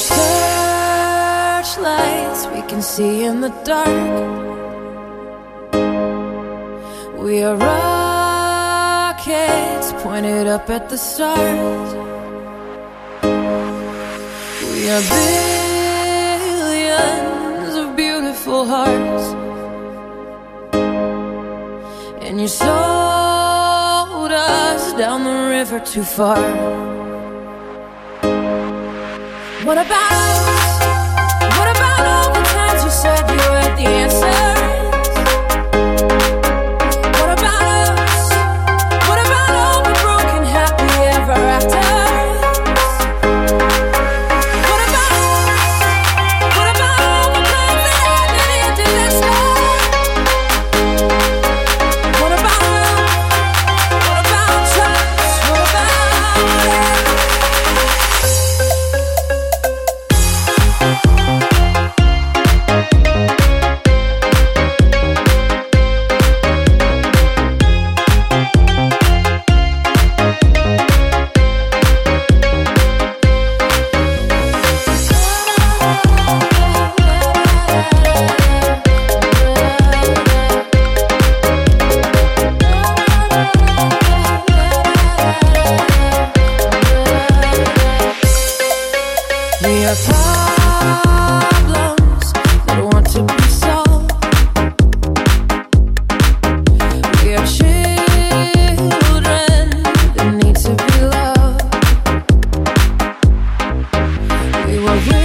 searchlights we can see in the dark. We are rockets pointed up at the stars. We are billions of beautiful hearts, and you sold us down the river too far. What about us? What about all the times you said you had the answer? What about us? What about all the broken happy ever afters? What about us? What about all the plans that ended in disaster? What about love? What about trust? What about it? We are problems that want to be solved. We are children that need to be loved. We were